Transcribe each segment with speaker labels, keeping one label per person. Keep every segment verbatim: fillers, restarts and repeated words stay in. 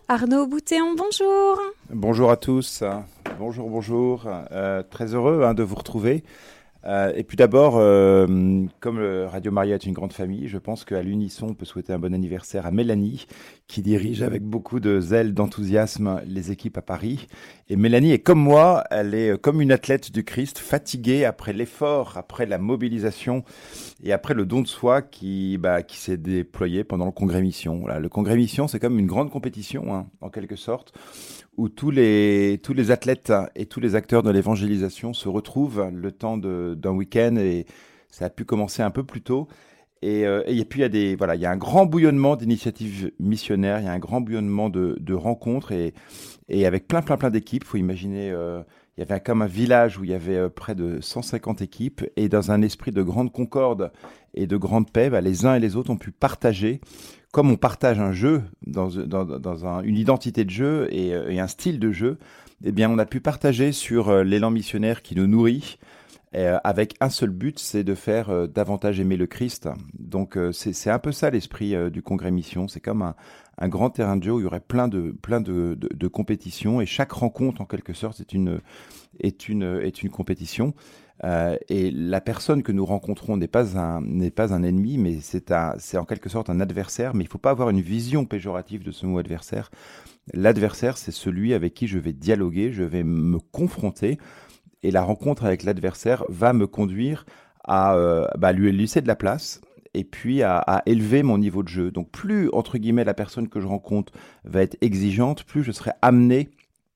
Speaker 1: Arnaud Boutéon, bonjour.
Speaker 2: Bonjour à tous, bonjour, bonjour, euh, très heureux hein, de vous retrouver. Euh, et puis d'abord, euh, comme le Radio Maria est une grande famille, je pense qu'à l'unisson, on peut souhaiter un bon anniversaire à Mélanie, qui dirige avec beaucoup de zèle, d'enthousiasme les équipes à Paris. Et Mélanie est comme moi, elle est comme une athlète du Christ, fatiguée après l'effort, après la mobilisation et après le don de soi qui, bah, qui s'est déployé pendant le Congrès Mission. Voilà, le Congrès Mission, c'est comme une grande compétition, hein, en quelque sorte, où tous les, tous les athlètes et tous les acteurs de l'évangélisation se retrouvent le temps de, d'un week-end, et ça a pu commencer un peu plus tôt. Et, euh, et puis il y a des, voilà, il y a un grand bouillonnement d'initiatives missionnaires, il y a un grand bouillonnement de, de rencontres, et, et avec plein, plein, plein d'équipes. Il faut imaginer, euh, il y avait comme un village où il y avait euh, près de cent cinquante équipes, et dans un esprit de grande concorde et de grande paix, bah, les uns et les autres ont pu partager, comme on partage un jeu, dans, dans, dans un, une identité de jeu et, et un style de jeu. Eh bien, on a pu partager sur euh, l'élan missionnaire qui nous nourrit, euh, avec un seul but, c'est de faire euh, davantage aimer le Christ. Donc, euh, c'est, c'est un peu ça l'esprit euh, du Congrès Mission. C'est comme un, un grand terrain de jeu où il y aurait plein de, plein de, de, de compétitions, et chaque rencontre, en quelque sorte, est une, est une, est une compétition. Euh, et la personne que nous rencontrons n'est pas un, n'est pas un ennemi, mais c'est, un, c'est en quelque sorte un adversaire. Mais il ne faut pas avoir une vision péjorative de ce mot adversaire. L'adversaire, c'est celui avec qui je vais dialoguer, je vais me confronter, et la rencontre avec l'adversaire va me conduire à euh, bah, lui laisser de la place, et puis à, à élever mon niveau de jeu. Donc plus, entre guillemets, la personne que je rencontre va être exigeante, plus je serai amené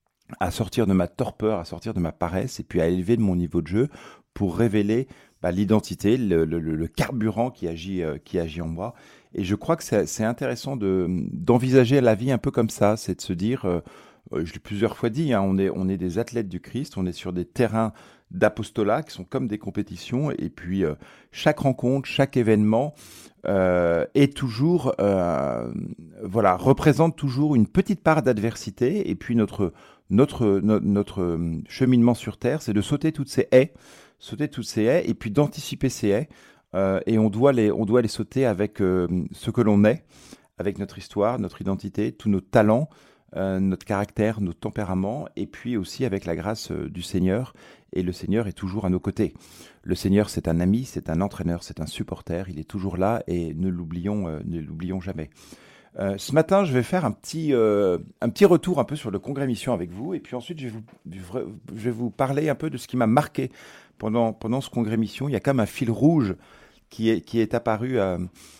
Speaker 2: à sortir de ma torpeur, à sortir de ma paresse, et puis à élever de mon niveau de jeu pour révéler bah, l'identité, le, le, le carburant qui agit, euh, qui agit en moi. Et je crois que c'est, c'est intéressant de, d'envisager la vie un peu comme ça, c'est de se dire, euh, je l'ai plusieurs fois dit, hein, on est, on est des athlètes du Christ, on est sur des terrains d'apostolat qui sont comme des compétitions, et puis euh, chaque rencontre, chaque événement euh, est toujours, euh, voilà, représente toujours une petite part d'adversité, et puis notre Notre, no- notre cheminement sur Terre, c'est de sauter toutes ces haies, sauter toutes ces haies, et puis d'anticiper ces haies. Euh, et on doit les, on doit les sauter avec euh, ce que l'on est, avec notre histoire, notre identité, tous nos talents, euh, notre caractère, notre tempérament, et puis aussi avec la grâce euh, du Seigneur. Et le Seigneur est toujours à nos côtés. Le Seigneur, c'est un ami, c'est un entraîneur, c'est un supporter. Il est toujours là, et ne l'oublions, euh, ne l'oublions jamais. Euh, ce matin, je vais faire un petit, euh, un petit retour un peu sur le Congrès Mission avec vous, et puis ensuite je vais vous, je vais vous parler un peu de ce qui m'a marqué pendant, pendant ce Congrès Mission. Il y a comme un fil rouge qui est, qui est apparu euh,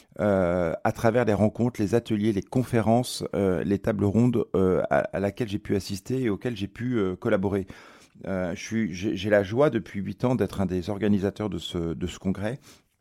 Speaker 2: euh, à travers les rencontres, les ateliers, les conférences, euh, les tables rondes euh, à, à laquelle j'ai pu assister et auxquelles j'ai pu euh, collaborer. Euh, je suis, j'ai, j'ai la joie depuis huit ans d'être un des organisateurs de ce, de ce congrès,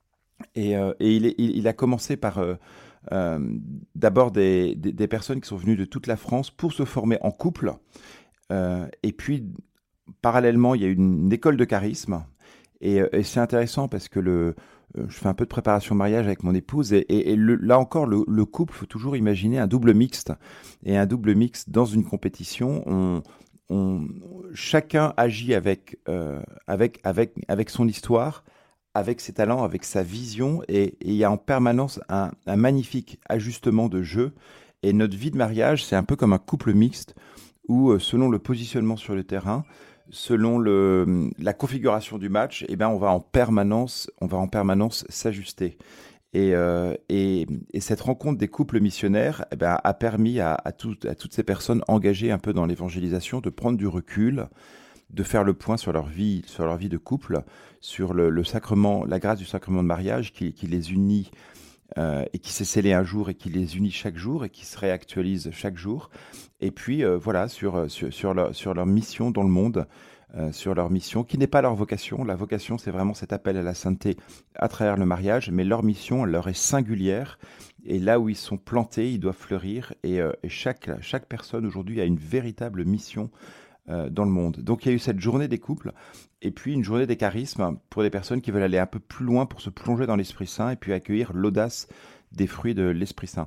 Speaker 2: et, euh, et il, est, il, il a commencé par... Euh, Euh, d'abord des, des, des personnes qui sont venues de toute la France pour se former en couple. Euh, et puis, parallèlement, il y a une, une école de charisme. Et, euh, et c'est intéressant parce que le, euh, je fais un peu de préparation mariage avec mon épouse. Et, et, et le, là encore, le, le couple, il faut toujours imaginer un double mixte. Et un double mixte dans une compétition, on, on, chacun agit avec, euh, avec, avec, avec son histoire, avec ses talents, avec sa vision, et, et il y a en permanence un, un magnifique ajustement de jeu. Et notre vie de mariage, c'est un peu comme un couple mixte où, euh, selon le positionnement sur le terrain, selon le, la configuration du match, eh ben, on va en permanence, on va en permanence s'ajuster. Et, euh, et, et cette rencontre des couples missionnaires eh ben, a permis à, à, tout, à toutes ces personnes engagées un peu dans l'évangélisation de prendre du recul, de faire le point sur leur vie, sur leur vie de couple, sur le, le sacrement, la grâce du sacrement de mariage qui, qui les unit, euh, et qui s'est scellé un jour et qui les unit chaque jour et qui se réactualise chaque jour. Et puis euh, voilà, sur, sur, sur, leur, sur leur mission dans le monde, euh, sur leur mission qui n'est pas leur vocation. La vocation, c'est vraiment cet appel à la sainteté à travers le mariage, mais leur mission, elle leur est singulière. Et là où ils sont plantés, ils doivent fleurir. Et, euh, et chaque, chaque personne aujourd'hui a une véritable mission euh, dans le monde. Donc il y a eu cette journée des couples, et puis une journée des charismes pour des personnes qui veulent aller un peu plus loin pour se plonger dans l'Esprit Saint et puis accueillir l'audace des fruits de l'Esprit Saint.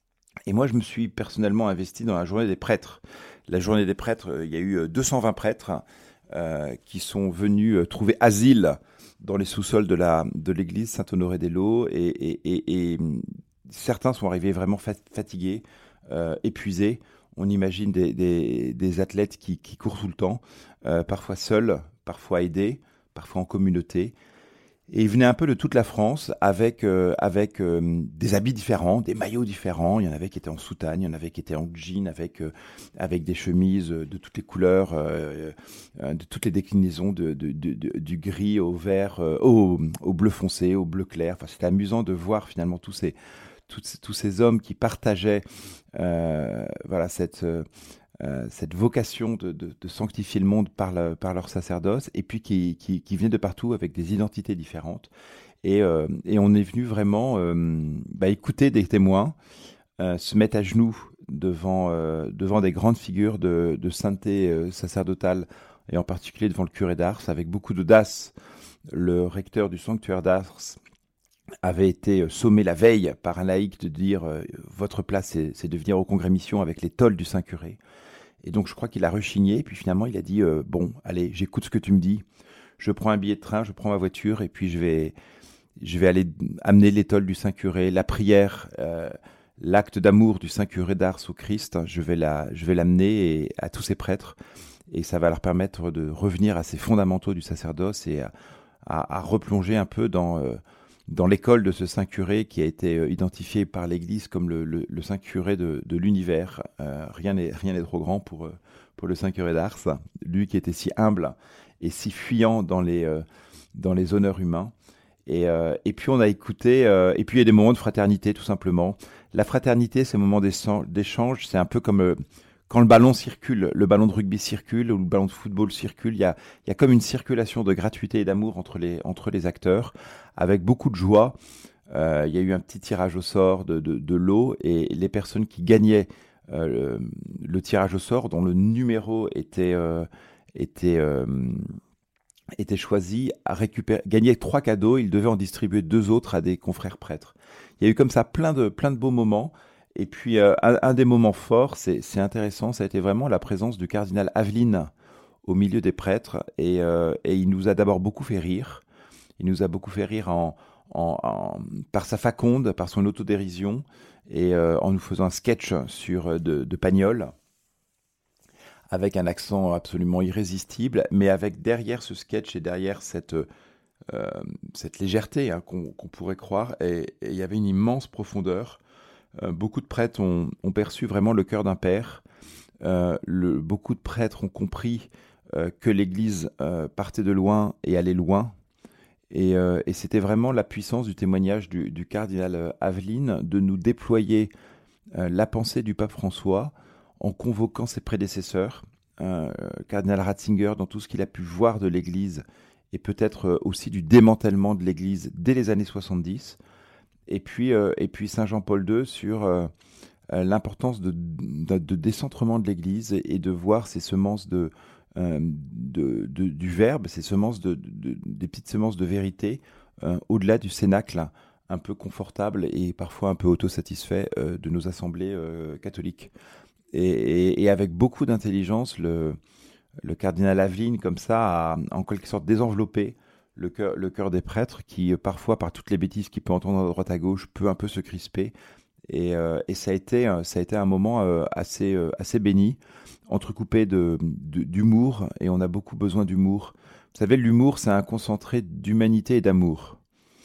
Speaker 2: Et moi, je me suis personnellement investi dans la journée des prêtres. La journée des prêtres, euh, il y a eu deux cent vingt prêtres euh, qui sont venus euh, trouver asile dans les sous-sols de, la, de l'église Saint-Honoré-des-Laux, et, et, et, et certains sont arrivés vraiment fat- fatigués, euh, épuisés. on imagine des, des, des athlètes qui, qui courent tout le temps, euh, parfois seuls, parfois aidés, parfois en communauté. Et ils venaient un peu de toute la France avec, euh, avec euh, des habits différents, des maillots différents. Il y en avait qui étaient en soutane, il y en avait qui étaient en jean, avec, euh, avec des chemises de toutes les couleurs, euh, euh, de toutes les déclinaisons, de, de, de, de, du gris au vert, euh, au, au bleu foncé, au bleu clair. Enfin, c'était amusant de voir finalement tous ces, tous, tous ces hommes qui partageaient euh, voilà, cette... Euh, Euh, cette vocation de, de, de sanctifier le monde par, le, par leur sacerdoce, et puis qui, qui, qui venaient de partout avec des identités différentes. Et, euh, et on est venu vraiment euh, bah, écouter des témoins, euh, se mettre à genoux devant, euh, devant des grandes figures de, de sainteté euh, sacerdotale, et en particulier devant le curé d'Ars, avec beaucoup d'audace. Le recteur du sanctuaire d'Ars avait été sommé la veille par un laïc de dire euh, « Votre place, c'est, c'est de venir au congrès mission avec les tolles du Saint-Curé ». Et donc, je crois qu'il a rechigné. Et puis finalement, il a dit euh, bon, allez, j'écoute ce que tu me dis. Je prends un billet de train, je prends ma voiture, et puis je vais, je vais aller amener l'étole du Saint-Curé, la prière, euh, l'acte d'amour du Saint-Curé d'Ars au Christ. Je vais la, je vais l'amener et, à tous ces prêtres, et ça va leur permettre de revenir à ces fondamentaux du sacerdoce et à, à, à replonger un peu dans euh, dans l'école de ce Saint-Curé qui a été euh, identifié par l'Église comme le, le, le Saint-Curé de, de l'univers. Euh, rien n'est rien n'est trop grand pour, euh, pour le Saint-Curé d'Ars, lui qui était si humble et si fuyant dans les, euh, dans les honneurs humains. Et, euh, et puis on a écouté, euh, et puis il y a des moments de fraternité tout simplement. La fraternité, ces moments d'échange, c'est un peu comme... Euh, quand le ballon circule, le ballon de rugby circule ou le ballon de football circule, il y a, il y a comme une circulation de gratuité et d'amour entre les, entre les acteurs, avec beaucoup de joie. Euh, il y a eu un petit tirage au sort de, de, de lot, et les personnes qui gagnaient euh, le, le tirage au sort, dont le numéro était, euh, était, euh, était choisi, à récupérer, gagnaient trois cadeaux. Ils devaient en distribuer deux autres à des confrères prêtres. Il y a eu comme ça plein de, plein de beaux moments. Et puis, euh, un, un des moments forts, c'est, c'est intéressant, ça a été vraiment la présence du cardinal Aveline au milieu des prêtres. Et, euh, et il nous a d'abord beaucoup fait rire. Il nous a beaucoup fait rire en, en, en, par sa faconde, par son autodérision, et euh, en nous faisant un sketch sur de, de Pagnol, avec un accent absolument irrésistible, mais avec derrière ce sketch et derrière cette, euh, cette légèreté hein, qu'on, qu'on pourrait croire, et, et il y avait une immense profondeur. Euh, beaucoup de prêtres ont, ont perçu vraiment le cœur d'un père. Euh, le, beaucoup de prêtres ont compris euh, que l'Église euh, partait de loin et allait loin. Et, euh, et c'était vraiment la puissance du témoignage du, du cardinal Aveline de nous déployer euh, la pensée du pape François en convoquant ses prédécesseurs, euh, cardinal Ratzinger, dans tout ce qu'il a pu voir de l'Église, et peut-être aussi du démantèlement de l'Église dès les années soixante-dix. Et puis, euh, et puis Saint Jean-Paul deux sur euh, euh, l'importance de, de, de décentrement de l'Église, et, et de voir ces semences de, euh, de, de, du Verbe, ces semences de, de, des petites semences de vérité euh, au-delà du cénacle un peu confortable et parfois un peu autosatisfait euh, de nos assemblées euh, catholiques. Et, et, et avec beaucoup d'intelligence, le, le cardinal Aveline, comme ça, a en quelque sorte désenveloppé le cœur, le cœur des prêtres, qui parfois, par toutes les bêtises qu'il peut entendre à droite à gauche, peut un peu se crisper. Et, euh, et ça a été, ça a été un moment euh, assez, euh, assez béni, entrecoupé de, de, d'humour, et on a beaucoup besoin d'humour. Vous savez, l'humour, c'est un concentré d'humanité et d'amour.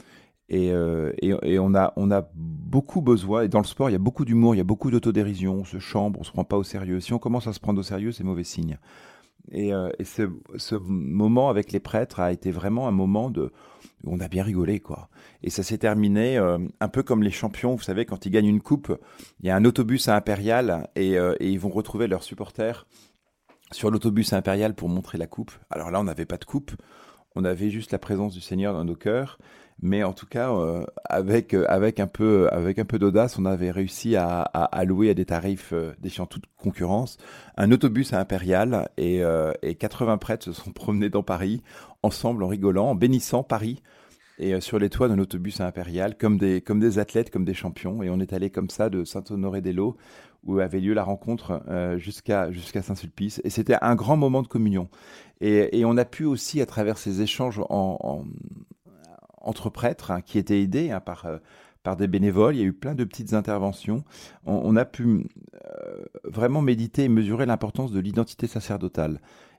Speaker 2: Et, euh, et, et on, a, on a beaucoup besoin, et dans le sport, il y a beaucoup d'humour, il y a beaucoup d'autodérision, on se chambre, on se prend pas au sérieux. Si on commence à se prendre au sérieux, c'est mauvais signe. Et, euh, et ce, ce moment avec les prêtres a été vraiment un moment de, où on a bien rigolé, quoi. Et ça s'est terminé euh, un peu comme les champions, vous savez, quand ils gagnent une coupe, il y a un autobus à Impérial, et, euh, et ils vont retrouver leurs supporters sur l'autobus à Impérial pour montrer la coupe. Alors là, on n'avait pas de coupe, on avait juste la présence du Seigneur dans nos cœurs. Mais en tout cas, euh, avec, euh, avec, un peu, avec un peu d'audace, on avait réussi à, à, à louer à des tarifs euh, défiant toute concurrence un autobus à Impérial, et, euh, et quatre-vingts prêtres se sont promenés dans Paris, ensemble, en rigolant, en bénissant Paris, et euh, sur les toits d'un autobus à Impérial, comme des, comme des athlètes, comme des champions. Et on est allé comme ça de Saint-Honoré-des-Laux, où avait lieu la rencontre, euh, jusqu'à, jusqu'à Saint-Sulpice. Et c'était un grand moment de communion. Et, et on a pu aussi, à travers ces échanges en... en entre prêtres, hein, qui étaient aidés hein, par, euh, par des bénévoles. Il y a eu plein de petites interventions. On, on a pu euh, vraiment méditer et mesurer l'importance de l'identité sacerdotale.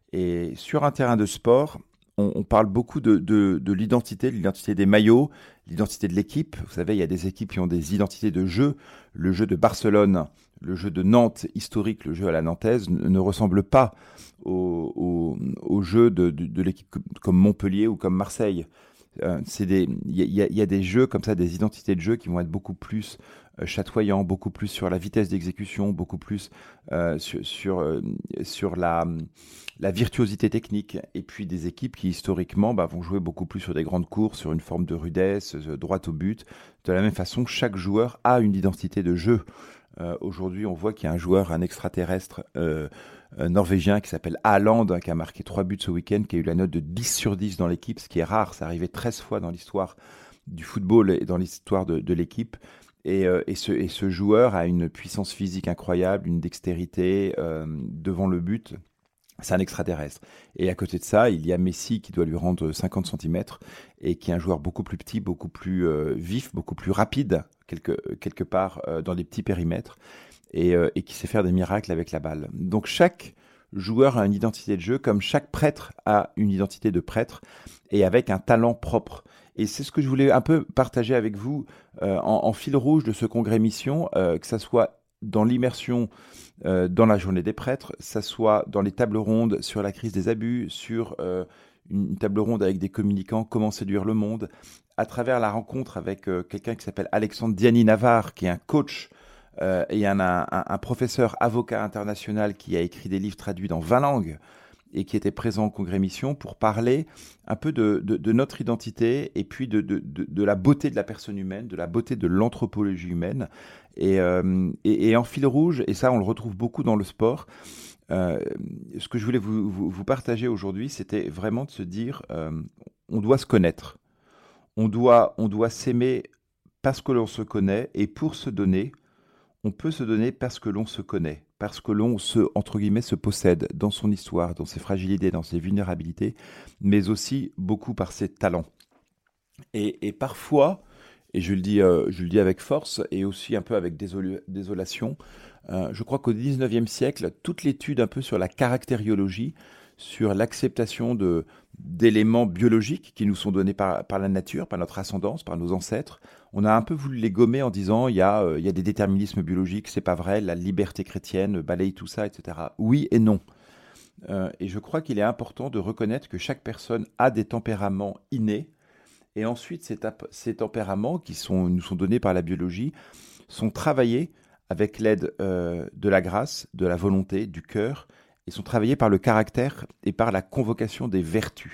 Speaker 2: Et sur un terrain de sport, on, on parle beaucoup de, de, de l'identité, de l'identité des maillots, l'identité de l'équipe. Vous savez, il y a des équipes qui ont des identités de jeu. Le jeu de Barcelone, le jeu de Nantes, historique, le jeu à la nantaise, ne, ne ressemble pas au, au, au jeu de, de, de l'équipe comme Montpellier ou comme Marseille. Euh, c'est des, il y, y, y a des jeux comme ça, des identités de jeu qui vont être beaucoup plus euh, chatoyants, beaucoup plus sur la vitesse d'exécution, beaucoup plus euh, sur, sur, euh, sur la, la virtuosité technique. Et puis des équipes qui historiquement bah, vont jouer beaucoup plus sur des grandes courses, sur une forme de rudesse, euh, droite au but. De la même façon, chaque joueur a une identité de jeu. Euh, aujourd'hui, on voit qu'il y a un joueur, un extraterrestre euh, euh, norvégien qui s'appelle Haaland, hein, qui a marqué trois buts ce week-end, qui a eu la note de dix sur dix dans l'équipe, ce qui est rare. Ça arrivait treize fois dans l'histoire du football et dans l'histoire de, de l'équipe. Et, euh, et, ce, et ce joueur a une puissance physique incroyable, une dextérité euh, devant le but. C'est un extraterrestre. Et à côté de ça, il y a Messi qui doit lui rendre cinquante centimètres et qui est un joueur beaucoup plus petit, beaucoup plus euh, vif, beaucoup plus rapide, quelque, quelque part euh, dans des petits périmètres, et, euh, et qui sait faire des miracles avec la balle. Donc chaque joueur a une identité de jeu, comme chaque prêtre a une identité de prêtre, et avec un talent propre. Et c'est ce que je voulais un peu partager avec vous euh, en, en fil rouge de ce congrès mission, euh, que ça soit dans l'immersion euh, dans la journée des prêtres, ça soit dans les tables rondes sur la crise des abus, sur euh, une table ronde avec des communicants, comment séduire le monde, à travers la rencontre avec euh, quelqu'un qui s'appelle Alexandre Diani-Navarre, qui est un coach euh, et un, un, un professeur avocat international qui a écrit des livres traduits dans vingt langues et qui était présent au congrès mission pour parler un peu de, de, de notre identité et puis de, de, de, de la beauté de la personne humaine, de la beauté de l'anthropologie humaine. Et, euh, et, et en fil rouge, et ça on le retrouve beaucoup dans le sport, euh, ce que je voulais vous, vous, vous partager aujourd'hui, c'était vraiment de se dire, euh, on doit se connaître, on doit, on doit s'aimer parce que l'on se connaît, et pour se donner, on peut se donner parce que l'on se connaît, parce que l'on se, entre guillemets, se possède dans son histoire, dans ses fragilités, dans ses vulnérabilités, mais aussi beaucoup par ses talents. Et, et parfois, et je le dis, euh, je le dis avec force et aussi un peu avec désol- désolation, euh, je crois qu'au dix-neuvième siècle, toute l'étude un peu sur la caractériologie, sur l'acceptation de, d'éléments biologiques qui nous sont donnés par, par la nature, par notre ascendance, par nos ancêtres, on a un peu voulu les gommer en disant il y a, euh, il y a des déterminismes biologiques, c'est pas vrai, la liberté chrétienne balaye tout ça, et cetera. Oui et non. Euh, et je crois qu'il est important de reconnaître que chaque personne a des tempéraments innés, et ensuite ces, tap- ces tempéraments qui sont, nous sont donnés par la biologie sont travaillés avec l'aide euh, de la grâce, de la volonté, du cœur, et sont travaillés par le caractère et par la convocation des vertus.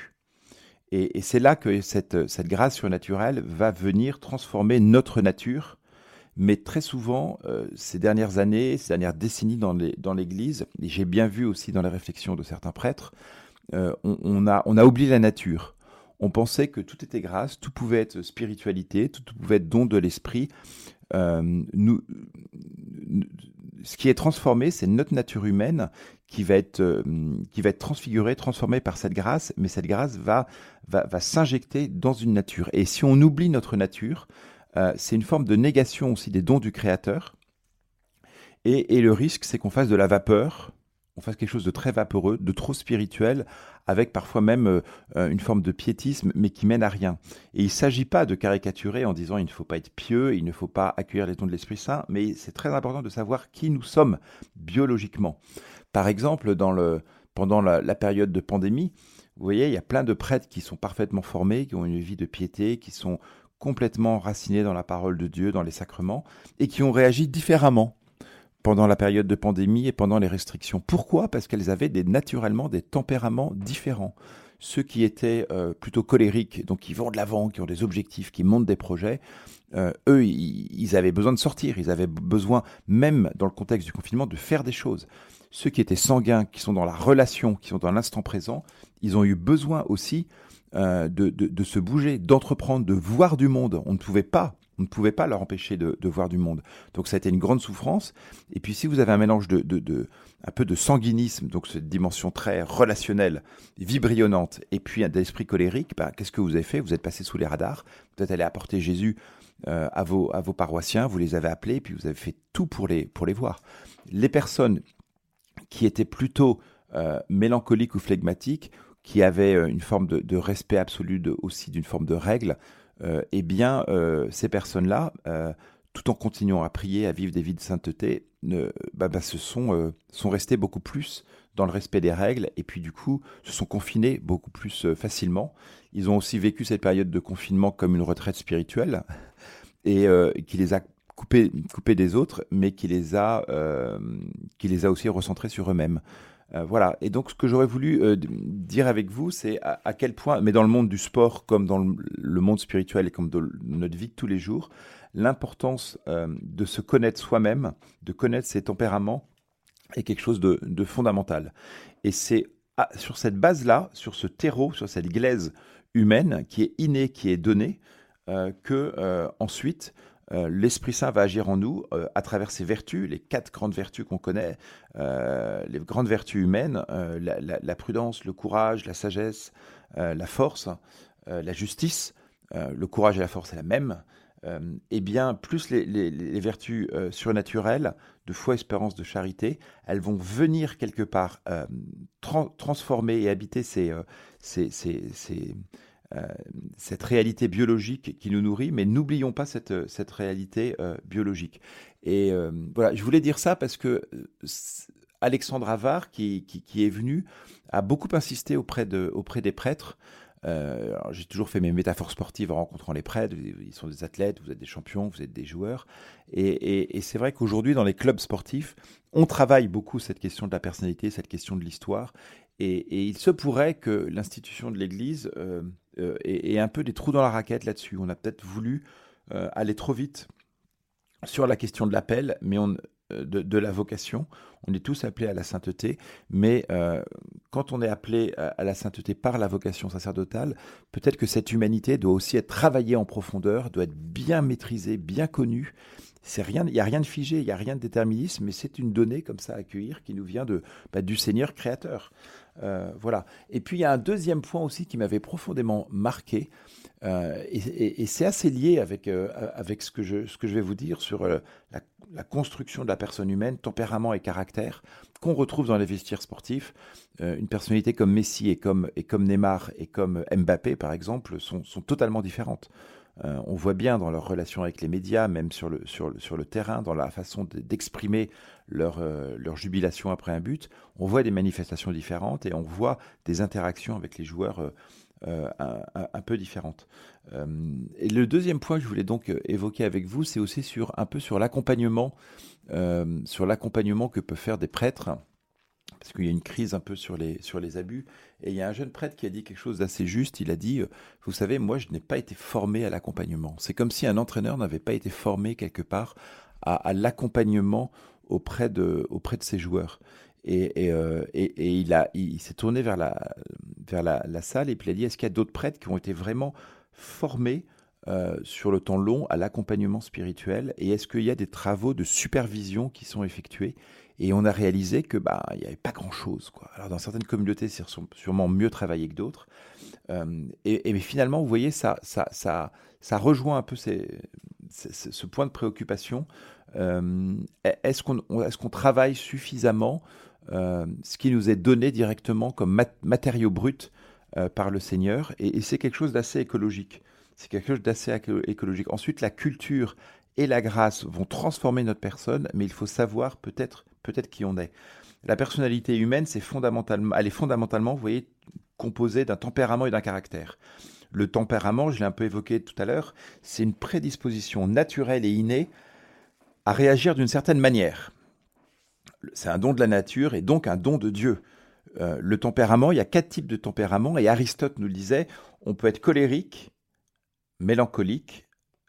Speaker 2: Et, et c'est là que cette, cette grâce surnaturelle va venir transformer notre nature. Mais très souvent, euh, ces dernières années, ces dernières décennies dans, les, dans l'Église, et j'ai bien vu aussi dans les réflexions de certains prêtres, euh, on, on, a, on a oublié la nature. On pensait que tout était grâce, tout pouvait être spiritualité, tout pouvait être don de l'esprit. Euh, nous, nous, ce qui est transformé, c'est notre nature humaine qui va être, euh, qui va être transfigurée, transformée par cette grâce, mais cette grâce va, va, va s'injecter dans une nature. Et si on oublie notre nature, euh, c'est une forme de négation aussi des dons du Créateur. Et, et le risque, c'est qu'on fasse de la vapeur, on fasse quelque chose de très vaporeux, de trop spirituel, avec parfois même euh, une forme de piétisme, mais qui mène à rien. Et il ne s'agit pas de caricaturer en disant il ne faut pas être pieux, il ne faut pas accueillir les dons de l'Esprit Saint, mais c'est très important de savoir qui nous sommes biologiquement. Par exemple, dans le, pendant la, la période de pandémie, vous voyez, il y a plein de prêtres qui sont parfaitement formés, qui ont une vie de piété, qui sont complètement enracinés dans la parole de Dieu, dans les sacrements, et qui ont réagi différemment pendant la période de pandémie et pendant les restrictions. Pourquoi ? Parce qu'elles avaient des, naturellement des tempéraments différents. Ceux qui étaient euh, plutôt colériques, donc qui vont de l'avant, qui ont des objectifs, qui montent des projets, euh, eux, ils, ils avaient besoin de sortir, ils avaient besoin, même dans le contexte du confinement, de faire des choses. Ceux qui étaient sanguins, qui sont dans la relation, qui sont dans l'instant présent, ils ont eu besoin aussi euh, de, de, de se bouger, d'entreprendre, de voir du monde. On ne pouvait pas On ne pouvait pas leur empêcher de, de voir du monde. Donc ça a été une grande souffrance. Et puis si vous avez un mélange de, de, de un peu de sanguinisme, donc cette dimension très relationnelle, vibrionnante, et puis un esprit colérique, bah, qu'est-ce que vous avez fait ? Vous êtes passé sous les radars, vous êtes allé apporter Jésus euh, à, vos, à vos paroissiens, vous les avez appelés, et puis vous avez fait tout pour les, pour les voir. Les personnes qui étaient plutôt euh, mélancoliques ou flegmatiques, qui avaient euh, une forme de, de respect absolu de, aussi d'une forme de règle, euh, eh bien, euh, ces personnes-là, euh, tout en continuant à prier, à vivre des vies de sainteté, ne, bah, bah, se sont, euh, sont restés beaucoup plus dans le respect des règles, et puis du coup, se sont confinés beaucoup plus euh, facilement. Ils ont aussi vécu cette période de confinement comme une retraite spirituelle, et euh, qui les a coupés, coupés des autres, mais qui les a, euh, qui les a aussi recentrés sur eux-mêmes. Euh, voilà. Et donc, ce que j'aurais voulu euh, dire avec vous, c'est à, à quel point, mais dans le monde du sport, comme dans le, le monde spirituel et comme dans notre vie de tous les jours, l'importance euh, de se connaître soi-même, de connaître ses tempéraments, est quelque chose de, de fondamental. Et c'est à, sur cette base-là, sur ce terreau, sur cette glaise humaine qui est innée, qui est donnée, euh, que euh, ensuite euh, l'Esprit Saint va agir en nous euh, à travers ses vertus, les quatre grandes vertus qu'on connaît, euh, les grandes vertus humaines, euh, la, la, la prudence, le courage, la sagesse, euh, la force, euh, la justice. Euh, le courage et la force, c'est la même. Euh, et bien, plus les, les, les vertus euh, surnaturelles, de foi, espérance, de charité, elles vont venir quelque part euh, tra- transformer et habiter ces, euh, ces, ces, ces, euh, cette réalité biologique qui nous nourrit, mais n'oublions pas cette, cette réalité euh, biologique. Et euh, voilà, je voulais dire ça parce que euh, Alexandre Havard, qui, qui, qui est venu, a beaucoup insisté auprès, de, auprès des prêtres. Euh, alors, j'ai toujours fait mes métaphores sportives en rencontrant les prêtres. Ils sont des athlètes, vous êtes des champions, vous êtes des joueurs. Et, et, et c'est vrai qu'aujourd'hui, dans les clubs sportifs, on travaille beaucoup cette question de la personnalité, cette question de l'histoire. Et, et il se pourrait que l'institution de l'Église euh, euh, ait, ait un peu des trous dans la raquette là-dessus. On a peut-être voulu euh, aller trop vite sur la question de l'appel, mais on, de, de la vocation. On est tous appelés à la sainteté, mais euh, quand on est appelé à, à la sainteté par la vocation sacerdotale, peut-être que cette humanité doit aussi être travaillée en profondeur, doit être bien maîtrisée, bien connue. C'est rien, il n'y a rien de figé, il n'y a rien de déterminisme, mais c'est une donnée comme ça à accueillir qui nous vient de, bah, du Seigneur créateur. Euh, voilà. Et puis il y a un deuxième point aussi qui m'avait profondément marqué, euh, et, et, et c'est assez lié avec, euh, avec ce, que je, ce que je vais vous dire sur euh, la, la construction de la personne humaine, tempérament et caractère, qu'on retrouve dans les vestiaires sportifs. Euh, une personnalité comme Messi et comme, et comme Neymar et comme Mbappé, par exemple, sont, sont totalement différentes. Euh, on voit bien dans leur relation avec les médias, même sur le, sur le, sur le terrain, dans la façon de, d'exprimer leur, euh, leur jubilation après un but, on voit des manifestations différentes et on voit des interactions avec les joueurs euh, euh, un, un, un peu différentes. Euh, et le deuxième point que je voulais donc évoquer avec vous, c'est aussi sur, un peu sur l'accompagnement, euh, sur l'accompagnement que peuvent faire des prêtres, parce qu'il y a une crise un peu sur les, sur les abus. Et il y a un jeune prêtre qui a dit quelque chose d'assez juste. Il a dit, euh, vous savez, moi, je n'ai pas été formé à l'accompagnement. C'est comme si un entraîneur n'avait pas été formé quelque part à, à l'accompagnement auprès de, auprès de ses joueurs. Et, et, euh, et, et il, a, il, il s'est tourné vers, la, vers la, la salle et puis il a dit, est-ce qu'il y a d'autres prêtres qui ont été vraiment formés euh, sur le temps long à l'accompagnement spirituel? Et est-ce qu'il y a des travaux de supervision qui sont effectués? Et on a réalisé que bah il n'y avait pas grand-chose, quoi. Alors dans certaines communautés, c'est sûrement mieux travaillé que d'autres. Euh, et, et mais finalement, vous voyez, ça, ça, ça, ça rejoint un peu ces, ces, ce point de préoccupation. Euh, est-ce qu'on, est-ce qu'on travaille suffisamment euh, ce qui nous est donné directement comme mat- matériau brut euh, par le Seigneur? Et, et c'est quelque chose d'assez écologique. C'est quelque chose d'assez écologique. Ensuite, la culture et la grâce vont transformer notre personne, mais il faut savoir peut-être peut-être qui on est. La personnalité humaine, c'est fondamentalement, elle est fondamentalement, vous voyez, composée d'un tempérament et d'un caractère. Le tempérament, je l'ai un peu évoqué tout à l'heure, c'est une prédisposition naturelle et innée à réagir d'une certaine manière. C'est un don de la nature et donc un don de Dieu. Euh, le tempérament, il y a quatre types de tempérament et Aristote nous le disait, on peut être colérique, mélancolique,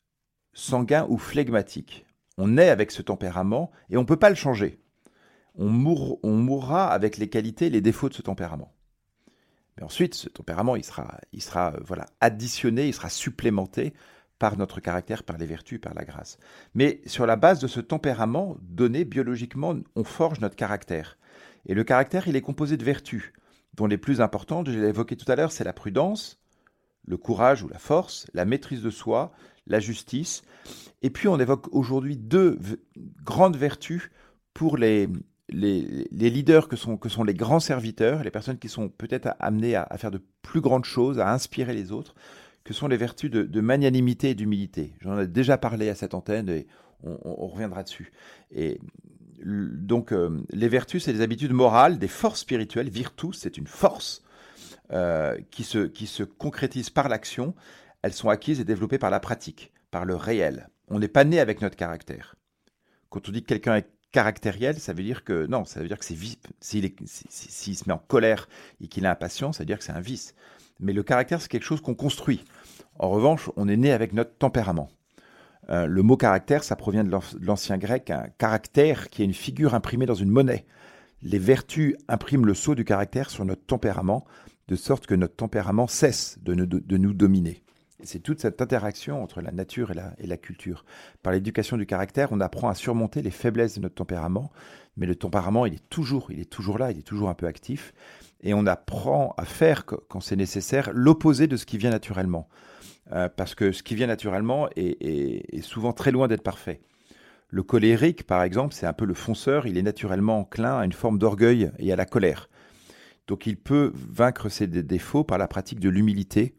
Speaker 2: sanguin ou flegmatique. On est avec ce tempérament et on ne peut pas le changer. On, mour, on mourra avec les qualités et les défauts de ce tempérament. Mais ensuite, ce tempérament, il sera, il sera euh, voilà, additionné, il sera supplémenté par notre caractère, par les vertus, par la grâce. Mais sur la base de ce tempérament donné biologiquement, on forge notre caractère. Et le caractère, il est composé de vertus, dont les plus importantes, je l'ai évoqué tout à l'heure, c'est la prudence, le courage ou la force, la maîtrise de soi, la justice. Et puis, on évoque aujourd'hui deux v- grandes vertus pour les, les, les leaders que sont, que sont les grands serviteurs, les personnes qui sont peut-être amenées à, à faire de plus grandes choses, à inspirer les autres, que sont les vertus de, de magnanimité et d'humilité. J'en ai déjà parlé à cette antenne et on, on- on reviendra dessus. Et l- donc, euh, les vertus, c'est des habitudes morales, des forces spirituelles. Virtus, c'est une force euh, qui, se, qui se concrétise par l'action. Elles sont acquises et développées par la pratique, par le réel. On n'est pas né avec notre caractère. Quand on dit que quelqu'un est caractériel, ça veut dire que non, ça veut dire que c'est vice. S'il est- si- si- s'il se met en colère et qu'il est impatient, ça veut dire que c'est un vice. Mais le caractère, c'est quelque chose qu'on construit. En revanche, on est né avec notre tempérament. Euh, le mot caractère, ça provient de l'an- de l'ancien grec, un caractère qui est une figure imprimée dans une monnaie. Les vertus impriment le sceau du caractère sur notre tempérament, de sorte que notre tempérament cesse de nous, de nous dominer. Et c'est toute cette interaction entre la nature et la, et la culture. Par l'éducation du caractère, on apprend à surmonter les faiblesses de notre tempérament, mais le tempérament, il est toujours, il est toujours là, il est toujours un peu actif, et on apprend à faire, qu- quand c'est nécessaire, l'opposé de ce qui vient naturellement. Euh, parce que ce qui vient naturellement est, est- est souvent très loin d'être parfait. Le colérique, par exemple, c'est un peu le fonceur, il est naturellement enclin à une forme d'orgueil et à la colère. Donc il peut vaincre ses dé- défauts par la pratique de l'humilité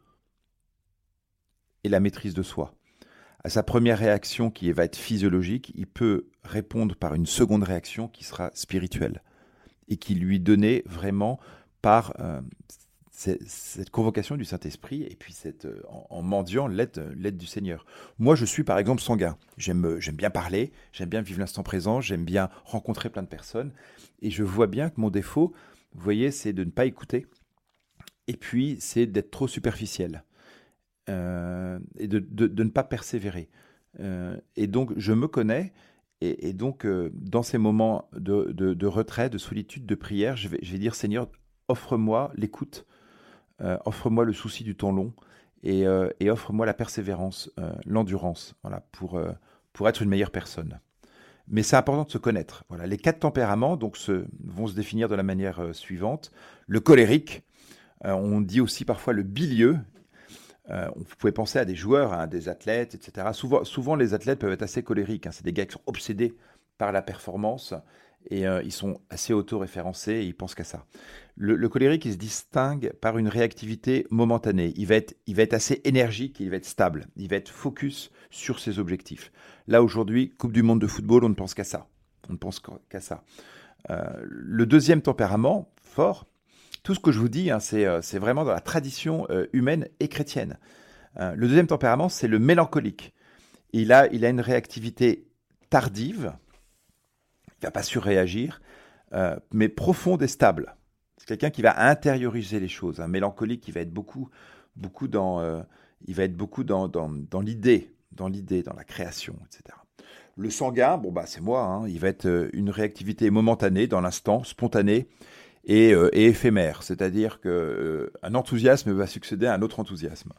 Speaker 2: et la maîtrise de soi. À sa première réaction qui va être physiologique, il peut répondre par une seconde réaction qui sera spirituelle et qui lui donnait vraiment par euh, c'est- cette convocation du Saint-Esprit et puis cette, euh, en, en mendiant l'aide, l'aide du Seigneur. Moi, je suis par exemple sanguin. J'aime, euh, j'aime bien parler, j'aime bien vivre l'instant présent, j'aime bien rencontrer plein de personnes. Et je vois bien que mon défaut, vous voyez, c'est de ne pas écouter. Et puis, c'est d'être trop superficiel euh, et de, de- de ne pas persévérer. Euh, et donc, je me connais. Et, et donc, euh, dans ces moments de, de- de retrait, de solitude, de prière, je vais, je vais dire, Seigneur, offre-moi l'écoute. Euh, offre-moi le souci du temps long et, euh, et offre-moi la persévérance, euh, l'endurance, voilà, pour, euh, pour être une meilleure personne. Mais c'est important de se connaître. Voilà. Les quatre tempéraments donc, se, vont se définir de la manière euh, suivante. Le colérique, euh, on dit aussi parfois le bilieux. Euh, vous pouvez penser à des joueurs, hein, des athlètes, et cetera. Souvent, souvent, les athlètes peuvent être assez colériques. Hein. C'est des gars qui sont obsédés par la performance et euh, ils sont assez auto-référencés et ils pensent qu'à ça. Le, le colérique, il se distingue par une réactivité momentanée. Il va, être, il va être assez énergique, il va être stable, il va être focus sur ses objectifs. Là, aujourd'hui, Coupe du Monde de football, on ne pense qu'à ça. On ne pense qu'à ça. Euh, le deuxième tempérament, fort, tout ce que je vous dis, hein, c'est, euh, c'est vraiment dans la tradition euh, humaine et chrétienne. Euh, le deuxième tempérament, c'est le mélancolique. Il a, il a une réactivité tardive, il ne va pas surréagir, euh, mais profonde et stable. C'est quelqu'un qui va intérioriser les choses. Un mélancolique qui va être beaucoup, beaucoup dans, euh, il va être beaucoup dans, dans, dans l'idée, dans l'idée, dans la création, et cetera. Le sanguin, bon bah c'est moi, hein, il va être euh, une réactivité momentanée, dans l'instant, spontanée et, euh, et éphémère. C'est-à-dire que euh, un enthousiasme va succéder à un autre enthousiasme.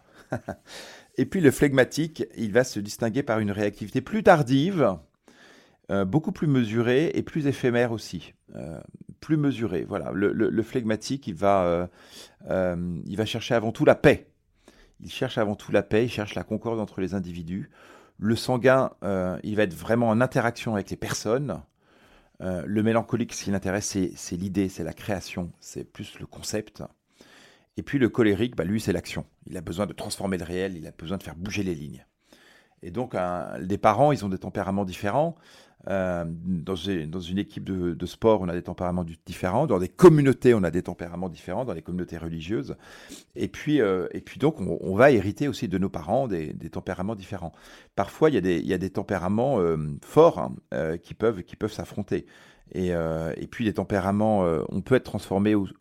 Speaker 2: Et puis le flegmatique, il va se distinguer par une réactivité plus tardive, euh, beaucoup plus mesurée et plus éphémère aussi. Euh, plus mesurée, voilà. Le, le- le flegmatique, il va, euh, euh, il va chercher avant tout la paix. Il cherche avant tout la paix, il cherche la concorde entre les individus. Le sanguin, euh, il va être vraiment en interaction avec les personnes. Euh, le mélancolique, ce qui l'intéresse, c'est, c'est l'idée, c'est la création, c'est plus le concept. Et puis le colérique, bah, lui, c'est l'action. Il a besoin de transformer le réel, il a besoin de faire bouger les lignes. Et donc, un, les parents, ils ont des tempéraments différents. Euh, dans, une, dans une équipe de, de sport, on a des tempéraments du- différents. Dans des communautés, on a des tempéraments différents, dans les communautés religieuses. Et puis, euh, et puis donc, on, on va hériter aussi de nos parents des, des tempéraments différents. Parfois, il y a des, il y a des tempéraments euh, forts hein, euh, qui peuvent, qui peuvent s'affronter. Et, euh, et puis, les tempéraments, euh, on peut être transformé ou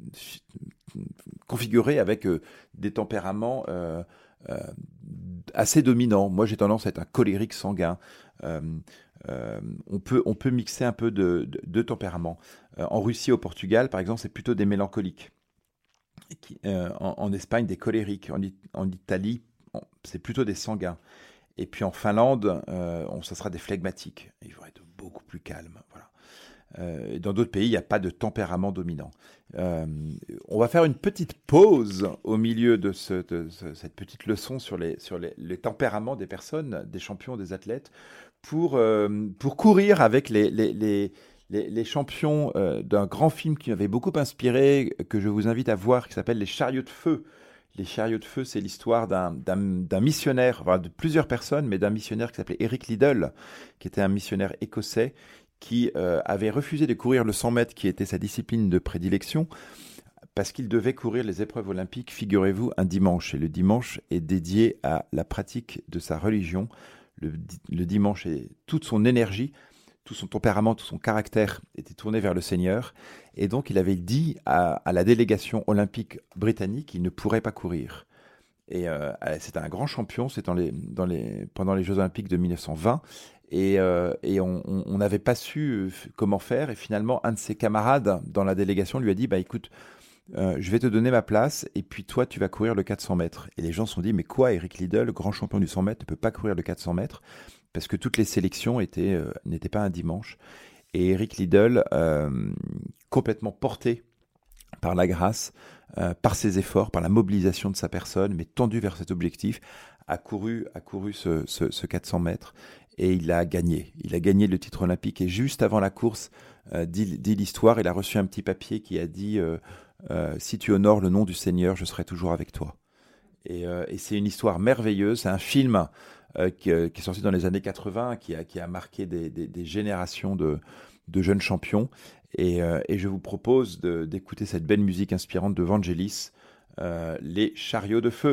Speaker 2: configuré avec euh, des tempéraments euh, euh, assez dominants. Moi, j'ai tendance à être un colérique sanguin. Euh, euh, on, peut, on peut mixer un peu de, de, de tempéraments. Euh, en Russie, au Portugal, par exemple, c'est plutôt des mélancoliques. Qui, euh, en, en Espagne, des colériques. En, en Italie, on, c'est plutôt des sanguins. Et puis en Finlande, euh, on, ça sera des flegmatiques. Ils vont être beaucoup plus calmes. Voilà. Euh, et dans d'autres pays, il n'y a pas de tempérament dominant. Euh, on va faire une petite pause au milieu de, ce, de ce, cette petite leçon sur, les, sur les, les tempéraments des personnes, des champions, des athlètes, pour, euh, pour courir avec les, les, les, les, les champions euh, d'un grand film qui m'avait beaucoup inspiré, que je vous invite à voir, qui s'appelle Les Chariots de Feu. Les Chariots de Feu, c'est l'histoire d'un, d'un, d'un missionnaire, enfin de plusieurs personnes, mais d'un missionnaire qui s'appelait Eric Liddell, qui était un missionnaire écossais, qui euh, avait refusé de courir le cent mètres, qui était sa discipline de prédilection, parce qu'il devait courir les épreuves olympiques, figurez-vous, un dimanche. Et le dimanche est dédié à la pratique de sa religion. Le, le dimanche, et toute son énergie, tout son tempérament, tout son caractère était tourné vers le Seigneur. Et donc, il avait dit à, à la délégation olympique britannique qu'il ne pourrait pas courir. Et euh, c'était un grand champion, c'était dans les, dans les, pendant les Jeux olympiques de mille neuf cent vingt. Et, euh, et on n'avait pas su comment faire. Et finalement, un de ses camarades dans la délégation lui a dit, bah, écoute, euh, je vais te donner ma place et puis toi, tu vas courir le quatre cents mètres. Et les gens se sont dit, mais quoi, Eric Liddell, grand champion du cent mètres, ne peut pas courir le quatre cents mètres parce que toutes les sélections étaient, euh, n'étaient pas un dimanche. Et Eric Liddell, euh, complètement porté par la grâce, euh, par ses efforts, par la mobilisation de sa personne, mais tendu vers cet objectif, a couru, a couru ce, ce, ce quatre cents mètres. Et il a gagné. Il a gagné le titre olympique. Et juste avant la course, euh, dit, dit l'histoire, il a reçu un petit papier qui a dit euh, euh, « Si tu honores le nom du Seigneur, je serai toujours avec toi ». Et, euh, et c'est une histoire merveilleuse. C'est un film euh, qui, euh, qui est sorti dans les années quatre-vingts, qui a, qui a marqué des, des, des générations de, de jeunes champions. Et, euh, et je vous propose de, d'écouter cette belle musique inspirante de Vangelis, euh, « Les Chariots de Feu ».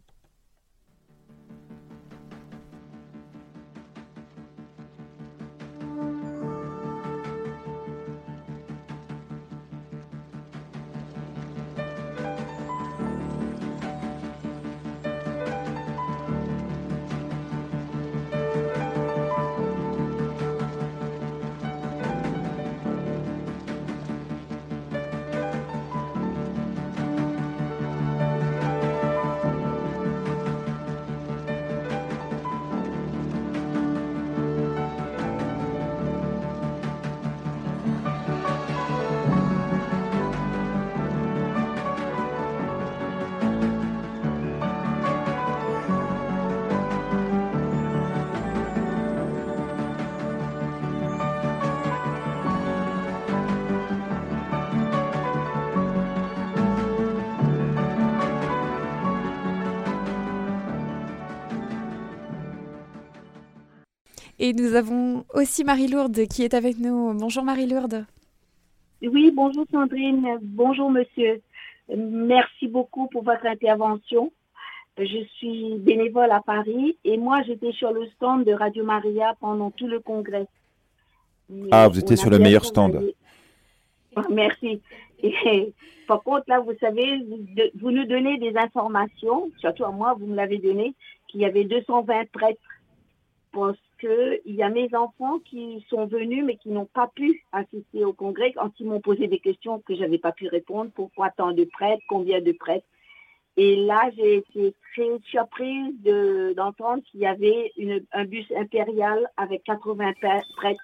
Speaker 1: Et nous avons aussi Marie-Lourde qui est avec nous. Bonjour Marie-Lourde.
Speaker 3: Oui, bonjour Sandrine, bonjour monsieur. Merci beaucoup pour votre intervention. Je suis bénévole à Paris et moi j'étais sur le stand de Radio Maria pendant tout le congrès.
Speaker 2: Ah, vous étiez sur le meilleur stand.
Speaker 3: Merci. Et, par contre, là, vous savez, vous, de, vous nous donnez des informations, surtout à moi, vous me l'avez donné, qu'il y avait deux cent vingt prêtres. Parce qu'il y a mes enfants qui sont venus mais qui n'ont pas pu assister au congrès quand ils m'ont posé des questions que je n'avais pas pu répondre. Pourquoi tant de prêtres? Combien de prêtres? Et là, j'ai été très surprise de, d'entendre qu'il y avait une, un bus impérial avec quatre-vingts prêtres.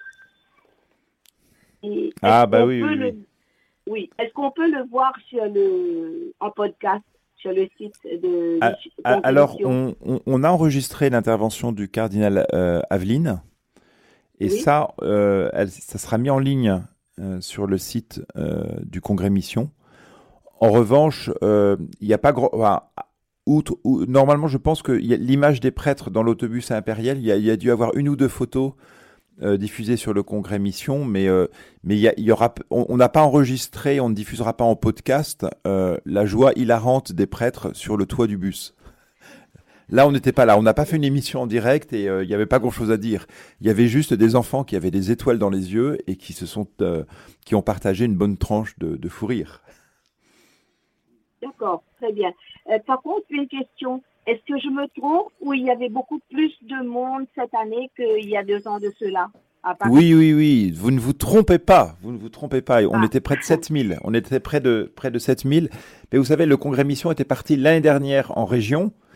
Speaker 3: Et
Speaker 2: ah, bah oui, oui,
Speaker 3: le,
Speaker 2: oui.
Speaker 3: Oui. Est-ce qu'on peut le voir sur le, en podcast sur le site de...
Speaker 2: Ah, de alors, on, on, on a enregistré l'intervention du cardinal euh, Aveline. Et oui. ça, euh, elle, ça sera mis en ligne euh, sur le site euh, du Congrès Mission. En revanche, il euh, n'y a pas grand... Enfin, outre, ou, normalement, je pense que y a l'image des prêtres dans l'autobus impérial, il y, y a dû avoir une ou deux photos euh, diffusées sur le Congrès Mission, mais, euh, mais y a, y aura, on n'a pas enregistré, on ne diffusera pas en podcast euh, la joie hilarante des prêtres sur le toit du bus. Là, on n'était pas là. On n'a pas fait une émission en direct et il euh, n'y avait pas grand-chose à dire. Il y avait juste des enfants qui avaient des étoiles dans les yeux et qui se sont, euh, qui ont partagé une bonne tranche de, de fou rire.
Speaker 3: D'accord, très bien. Euh, par contre, une question. Est-ce que je me trompe ou il y avait beaucoup plus de monde cette année qu'il y a deux ans de cela?
Speaker 2: Oui, oui, oui. Vous ne vous trompez pas. Vous ne vous trompez pas. On ah. était près de sept mille. On était près de, près de sept mille. Mais vous savez, le Congrès Mission était parti l'année dernière en région.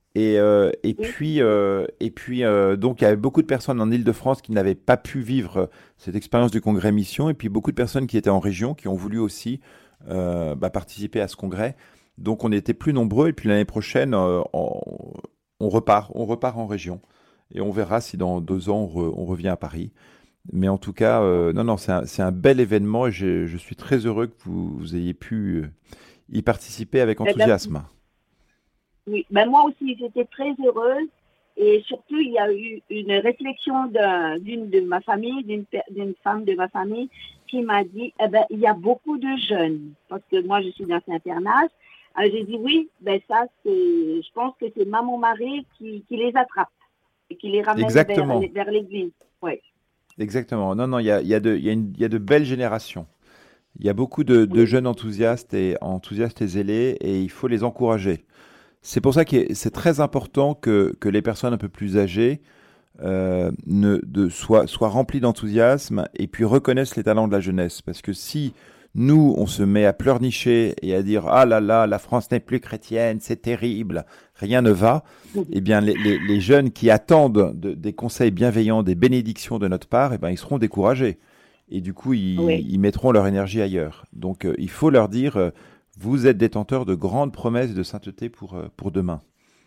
Speaker 2: Et, euh, et
Speaker 3: Oui,
Speaker 2: puis, euh, et puis euh, donc, il y avait beaucoup de personnes en Île-de-France qui n'avaient pas pu vivre cette expérience du congrès Mission, et puis beaucoup de personnes qui étaient en région, qui ont voulu aussi euh, bah, participer à ce congrès. Donc, on était plus nombreux, et puis l'année prochaine, euh, on, on repart, on repart en région, et on verra si dans deux ans, on, re- on revient à Paris. Mais en tout cas, euh, non, non, c'est un, c'est un bel événement, et je, je suis très heureux que vous, vous ayez pu euh, y participer avec
Speaker 3: eh ben,
Speaker 2: enthousiasme.
Speaker 3: oui. Ben, moi aussi, j'étais très heureuse. Et surtout, il y a eu une réflexion d'un- d'une de ma famille, d'une per- d'une femme de ma famille, qui m'a dit, eh ben, il y a beaucoup de jeunes. Parce que moi, je suis dans cet internat. Alors, j'ai dit, oui, ben ça, c'est, je pense que c'est maman Marie qui, qui les attrape et qui les ramène vers,
Speaker 2: Exactement.
Speaker 3: vers l'église. Oui,
Speaker 2: Exactement. Non, non, il y a, il y a de, il y a une- il y a de belles générations. Il y a beaucoup de, de
Speaker 3: oui,
Speaker 2: jeunes enthousiastes et enthousiastes et zélés, et il faut les encourager. C'est pour ça que c'est très important que, que les personnes un peu plus âgées euh, ne, de, soient, soient remplies d'enthousiasme et puis reconnaissent les talents de la jeunesse. Parce que si nous, on se met à pleurnicher et à dire ah là là, la France n'est plus chrétienne, c'est terrible, rien ne va, eh bien les, les, les jeunes qui attendent de- des conseils bienveillants, des bénédictions de notre part, eh ben, ils seront découragés. Et du coup,
Speaker 3: oui.
Speaker 2: ils, ils mettront leur énergie ailleurs. Donc, euh, il faut leur dire, euh, vous êtes détenteurs de grandes promesses de sainteté pour, euh, pour demain.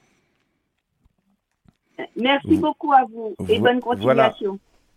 Speaker 3: Merci
Speaker 2: Vo-
Speaker 3: beaucoup à vous et
Speaker 2: vo-
Speaker 3: bonne
Speaker 2: voilà.
Speaker 3: continuation.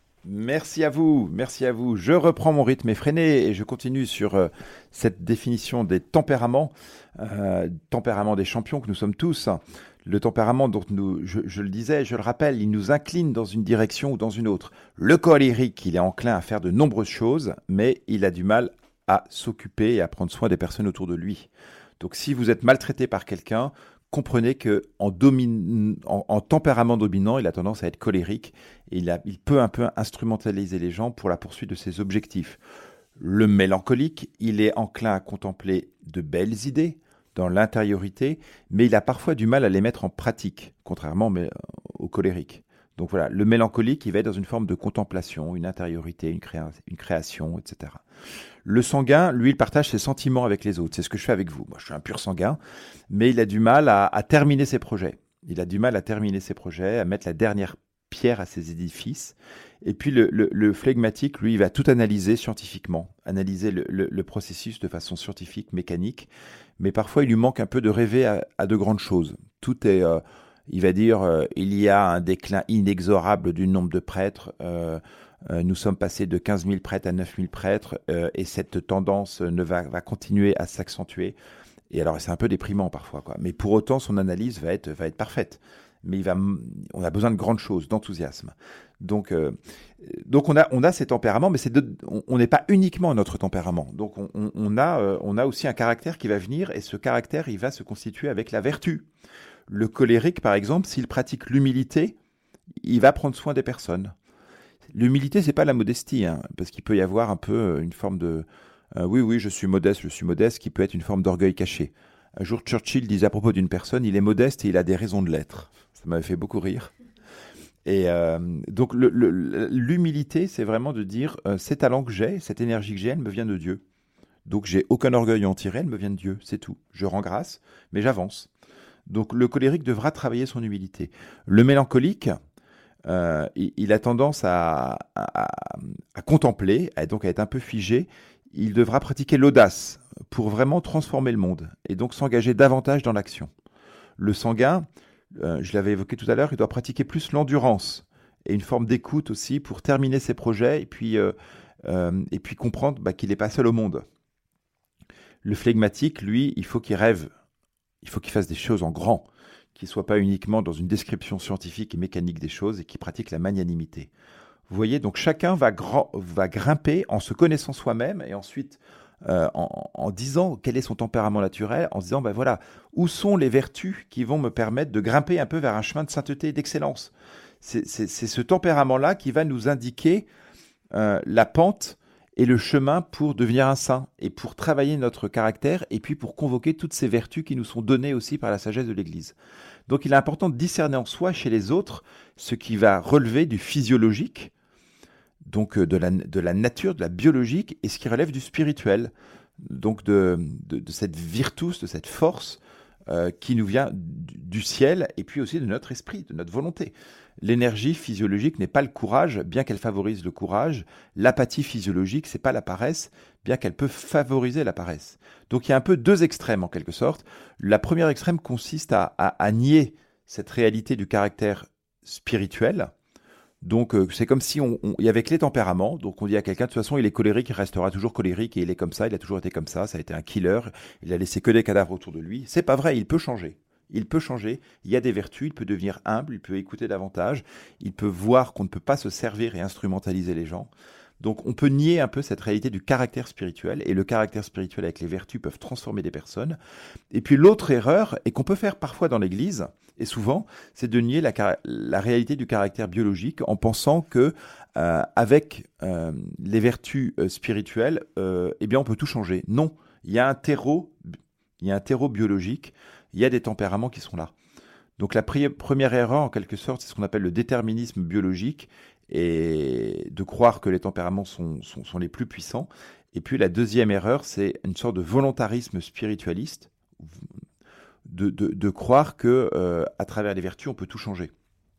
Speaker 2: Merci à vous, merci à vous. Je reprends mon rythme effréné et je continue sur euh, cette définition des tempéraments, euh, tempéraments des champions que nous sommes tous. Le tempérament dont nous, je, je le disais, je le rappelle, il nous incline dans une direction ou dans une autre. Le colérique, il est enclin à faire de nombreuses choses, mais il a du mal à s'occuper et à prendre soin des personnes autour de lui. Donc si vous êtes maltraité par quelqu'un, comprenez que en, domine- en- en tempérament dominant, il a tendance à être colérique et il, a- il peut un peu instrumentaliser les gens pour la poursuite de ses objectifs. Le mélancolique, il est enclin à contempler de belles idées dans l'intériorité, mais il a parfois du mal à les mettre en pratique, contrairement mais, euh, au colérique. Donc voilà, le mélancolique, il va être dans une forme de contemplation, une intériorité, une, créa- une création, et cetera. Le sanguin, lui, il partage ses sentiments avec les autres. C'est ce que je fais avec vous. Moi, je suis un pur sanguin, mais il a du mal à, à terminer ses projets. Il a du mal à terminer ses projets, à mettre la dernière pierre à ses édifices. Et puis le, le- le flegmatique, lui, il va tout analyser scientifiquement, analyser le, le- le processus de façon scientifique, mécanique. Mais parfois, il lui manque un peu de rêver à, à de grandes choses. Tout est, euh, il va dire, euh, il y a un déclin inexorable du nombre de prêtres. euh, euh, nous sommes passés de quinze mille prêtres à neuf mille prêtres, euh, et cette tendance ne va, va continuer à s'accentuer. Et alors, c'est un peu déprimant parfois, quoi. Mais pour autant, son analyse va être, va être parfaite. Mais il va, on a besoin de grandes choses, d'enthousiasme. Donc, euh, donc on a, on a ces tempéraments, mais c'est de- on on n'est pas uniquement notre tempérament. Donc, on, on- on a, euh, on a aussi un caractère qui va venir, et ce caractère, il va se constituer avec la vertu. Le colérique, par exemple, s'il pratique l'humilité, il va prendre soin des personnes. L'humilité, c'est pas la modestie, hein, parce qu'il peut y avoir un peu euh, une forme de euh, oui, oui, je suis modeste, je suis modeste, qui peut être une forme d'orgueil caché. Un jour, Churchill disait à propos d'une personne, il est modeste et il a des raisons de l'être. Ça m'avait fait beaucoup rire. Et euh, donc, le- le- l'humilité, c'est vraiment de dire euh, ces talents que j'ai, cette énergie que j'ai, elle me vient de Dieu. Donc, j'ai aucun orgueil à en tirer, elle me vient de Dieu, c'est tout. Je rends grâce, mais j'avance. Donc, le colérique devra travailler son humilité. Le mélancolique, euh, il, il a tendance à, à- à contempler, à, donc à être un peu figé. Il devra pratiquer l'audace pour vraiment transformer le monde et donc s'engager davantage dans l'action. Le sanguin, euh, je l'avais évoqué tout à l'heure, il doit pratiquer plus l'endurance et une forme d'écoute aussi pour terminer ses projets et puis, euh, euh, et puis comprendre bah, qu'il n'est pas seul au monde. Le flegmatique, lui, il faut qu'il rêve, il faut qu'il fasse des choses en grand, qu'il ne soit pas uniquement dans une description scientifique et mécanique des choses et qu'il pratique la magnanimité. Vous voyez, donc chacun va, gra- va grimper en se connaissant soi-même et ensuite euh, en, en disant quel est son tempérament naturel, en se disant, ben voilà, où sont les vertus qui vont me permettre de grimper un peu vers un chemin de sainteté et d'excellence. C'est c'est- c'est ce tempérament-là qui va nous indiquer euh, la pente et le chemin pour devenir un saint et pour travailler notre caractère et puis pour convoquer toutes ces vertus qui nous sont données aussi par la sagesse de l'Église. Donc il est important de discerner en soi, chez les autres, ce qui va relever du physiologique, donc euh, de la, de la nature, de la biologique, et ce qui relève du spirituel, donc de, de, de cette virtus, de cette force euh, qui nous vient du, du ciel et puis aussi de notre esprit, de notre volonté. L'énergie physiologique n'est pas le courage, bien qu'elle favorise le courage. L'apathie physiologique, c'est pas la paresse, bien qu'elle peut favoriser la paresse. Donc il y a un peu deux extrêmes en quelque sorte. La première extrême consiste à, à, à nier cette réalité du caractère spirituel. Donc euh, c'est comme si on, on, il y avait que les tempéraments. Donc on dit à quelqu'un, de toute façon il est colérique, il restera toujours colérique et il est comme ça, il a toujours été comme ça, ça a été un killer, il a laissé que des cadavres autour de lui. C'est pas vrai, il peut changer. Il peut changer, il y a des vertus, il peut devenir humble, il peut écouter davantage, il peut voir qu'on ne peut pas se servir et instrumentaliser les gens. Donc on peut nier un peu cette réalité du caractère spirituel, et le caractère spirituel avec les vertus peuvent transformer des personnes. Et puis l'autre erreur, et qu'on peut faire parfois dans l'Église, et souvent, c'est de nier la, la réalité du caractère biologique en pensant que euh, avec euh, les vertus euh, spirituelles, euh, eh bien on peut tout changer. Non, il y a un terreau, il y a un terreau biologique. Il y a des tempéraments qui sont là. Donc la pri- première erreur, en quelque sorte, c'est ce qu'on appelle le déterminisme biologique, et de croire que les tempéraments sont, sont, sont les plus puissants. Et puis la deuxième erreur, c'est une sorte de volontarisme spiritualiste, de, de, de croire que euh, à travers les vertus, on peut tout changer.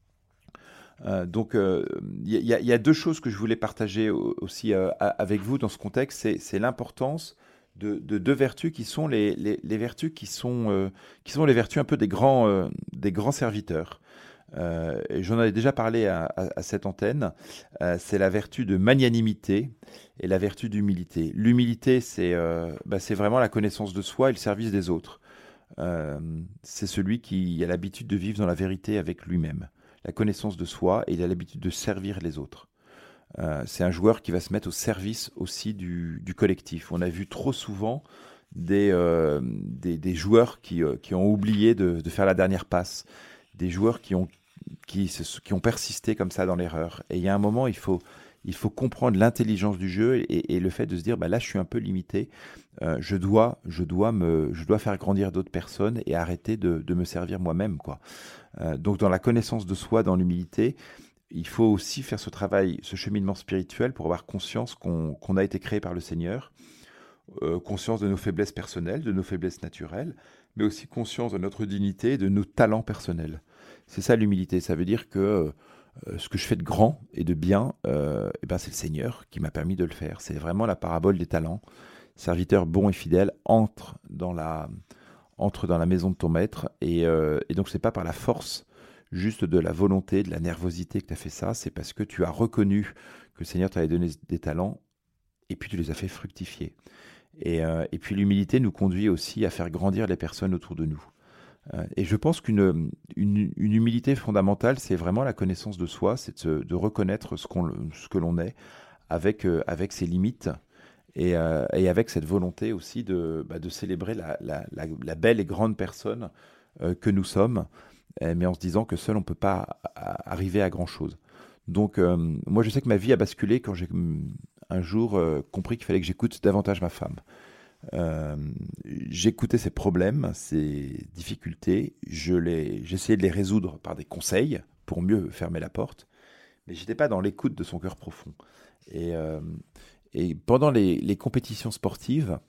Speaker 2: Euh, donc il euh, y, y, y a deux choses que je voulais partager aussi euh, avec vous dans ce contexte, c'est, c'est l'importance De, de deux vertus qui sont les, les, les vertus qui sont, euh, qui sont les vertus un peu des grands, euh, des grands serviteurs. Euh, et j'en avais déjà parlé à, à, à cette antenne. Euh, c'est la vertu de magnanimité et la vertu d'humilité. L'humilité, c'est, euh, bah, c'est vraiment la connaissance de soi et le service des autres. Euh, c'est celui qui a l'habitude de vivre dans la vérité avec lui-même. La connaissance de soi, et il a l'habitude de servir les autres. Euh, c'est un joueur qui va se mettre au service aussi du, du collectif. On a vu trop souvent des, euh, des, des joueurs qui, euh, qui ont oublié de, de faire la dernière passe, des joueurs qui ont, qui, qui ont persisté comme ça dans l'erreur. Et il y a un moment, il faut, il faut comprendre l'intelligence du jeu et, et le fait de se dire, bah là, je suis un peu limité, euh, je, dois, je, dois me, je dois faire grandir d'autres personnes et arrêter de, de me servir moi-même, quoi. Euh, donc dans la connaissance de soi, dans l'humilité, il faut aussi faire ce travail, ce cheminement spirituel pour avoir conscience qu'on, qu'on a été créé par le Seigneur, euh, conscience de nos faiblesses personnelles, de nos faiblesses naturelles, mais aussi conscience de notre dignité et de nos talents personnels. C'est ça l'humilité, ça veut dire que euh, ce que je fais de grand et de bien, euh, eh ben c'est le Seigneur qui m'a permis de le faire. C'est vraiment la parabole des talents. Serviteur bon et fidèle, entre dans la, entre dans la maison de ton maître, et, euh, et donc c'est pas par la force juste de la volonté, de la nervosité que tu as fait ça, c'est parce que tu as reconnu que le Seigneur t'avait donné des talents et puis tu les as fait fructifier. Et, euh, et puis l'humilité nous conduit aussi à faire grandir les personnes autour de nous. Euh, et je pense qu'une une, une humilité fondamentale, c'est vraiment la connaissance de soi, c'est de, se, de reconnaître ce, qu'on, ce que l'on est avec, euh, avec ses limites et, euh, et avec cette volonté aussi de, bah, de célébrer la, la, la, la belle et grande personne euh, que nous sommes, mais en se disant que seul on ne peut pas arriver à grand chose. Donc euh, moi je sais que ma vie a basculé quand j'ai un jour euh, compris qu'il fallait que j'écoute davantage ma femme. Euh, j'écoutais ses problèmes, ses difficultés, je les, j'essayais de les résoudre par des conseils pour mieux fermer la porte, mais je n'étais pas dans l'écoute de son cœur profond. Et, euh, et pendant les, les compétitions sportives,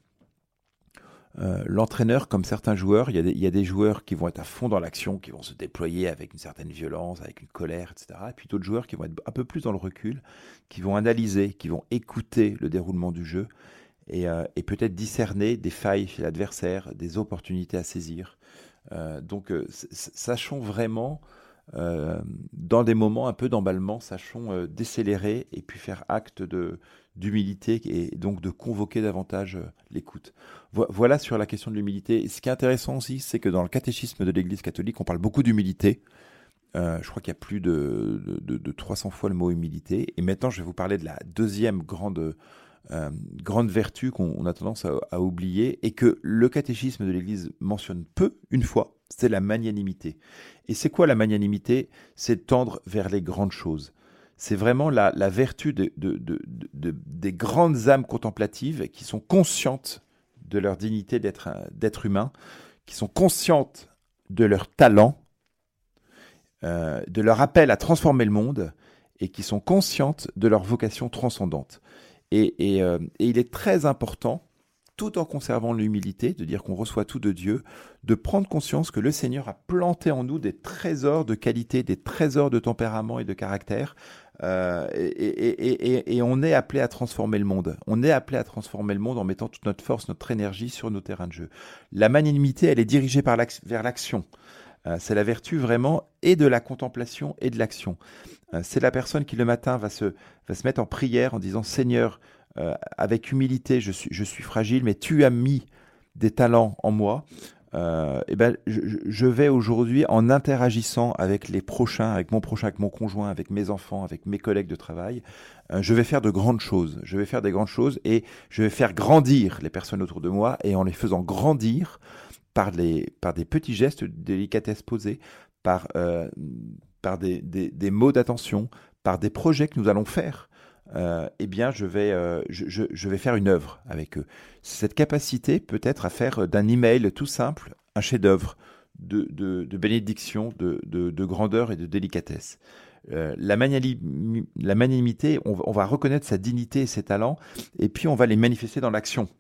Speaker 2: Euh, l'entraîneur, comme certains joueurs, il y, a des, il y a des joueurs qui vont être à fond dans l'action, qui vont se déployer avec une certaine violence, avec une colère, et cetera. Et puis d'autres joueurs qui vont être un peu plus dans le recul, qui vont analyser, qui vont écouter le déroulement du jeu et, euh, et peut-être discerner des failles chez l'adversaire, des opportunités à saisir. Euh, donc, euh, sachons vraiment, euh, dans des moments un peu d'emballement, sachons euh, décélérer et puis faire acte de, d'humilité et donc de convoquer davantage euh, l'écoute. Vo- voilà sur la question de l'humilité. Et ce qui est intéressant aussi, c'est que dans le catéchisme de l'Église catholique, on parle beaucoup d'humilité. Euh, je crois qu'il y a plus de, de, de, de trois cents fois le mot humilité. Et maintenant, je vais vous parler de la deuxième grande, euh, grande vertu qu'on on a tendance à, à oublier et que le catéchisme de l'Église mentionne peu, une fois, c'est la magnanimité. Et c'est quoi la magnanimité ? C'est tendre vers les grandes choses. C'est vraiment la, la vertu de, de, de, de, de, des grandes âmes contemplatives qui sont conscientes de leur dignité d'être, d'être humain, qui sont conscientes de leur talent, euh, de leur appel à transformer le monde et qui sont conscientes de leur vocation transcendante. Et, et, euh, et il est très important tout en conservant l'humilité, de dire qu'on reçoit tout de Dieu, de prendre conscience que le Seigneur a planté en nous des trésors de qualité, des trésors de tempérament et de caractère, euh, et, et, et, et, et on est appelé à transformer le monde. On est appelé à transformer le monde en mettant toute notre force, notre énergie sur nos terrains de jeu. La magnanimité, elle est dirigée par l'ac- vers l'action. Euh, c'est la vertu vraiment et de la contemplation et de l'action. Euh, c'est la personne qui le matin va se, va se mettre en prière en disant « Seigneur, euh, avec humilité, je suis, je suis fragile, mais tu as mis des talents en moi. Euh, et ben, je, je vais aujourd'hui, en interagissant avec les prochains, avec mon prochain, avec mon conjoint, avec mes enfants, avec mes collègues de travail, euh, je vais faire de grandes choses. Je vais faire des grandes choses et je vais faire grandir les personnes autour de moi. Et en les faisant grandir, Par, les, par des petits gestes de délicatesse posés, par, euh, par des, des, des mots d'attention, par des projets que nous allons faire, euh, eh bien, je vais, euh, je, je, je vais faire une œuvre avec eux. Cette capacité peut-être à faire d'un email tout simple un chef-d'œuvre de, de, de bénédiction, de, de, de grandeur et de délicatesse. Euh, la, magnanimité, la magnanimité, on, on va reconnaître sa dignité et ses talents, et puis on va les manifester dans l'action.